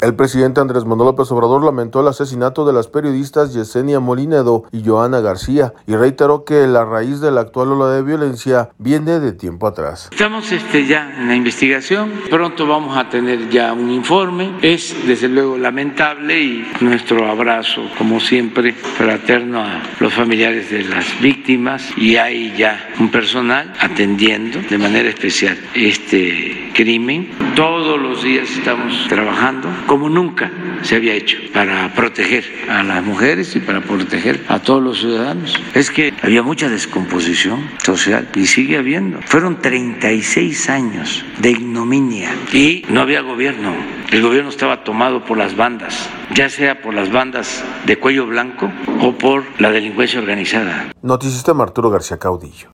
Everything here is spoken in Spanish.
El presidente Andrés Manuel López Obrador lamentó el asesinato de las periodistas Yesenia Molinedo y Joana García y reiteró que la raíz de la actual ola de violencia viene de tiempo atrás. Estamos ya en la investigación, pronto vamos a tener ya un informe. Es desde luego lamentable y nuestro abrazo, como siempre, fraterno a los familiares de las víctimas, y hay ya un personal atendiendo de manera especial este crimen. Todos los días estamos trabajando como nunca se había hecho para proteger a las mujeres y para proteger a todos los ciudadanos. Es que había mucha descomposición social y sigue habiendo. Fueron 36 años de ignominia y no había gobierno. El gobierno estaba tomado por las bandas, ya sea por las bandas de cuello blanco o por la delincuencia organizada. Noticista Arturo García Caudillo.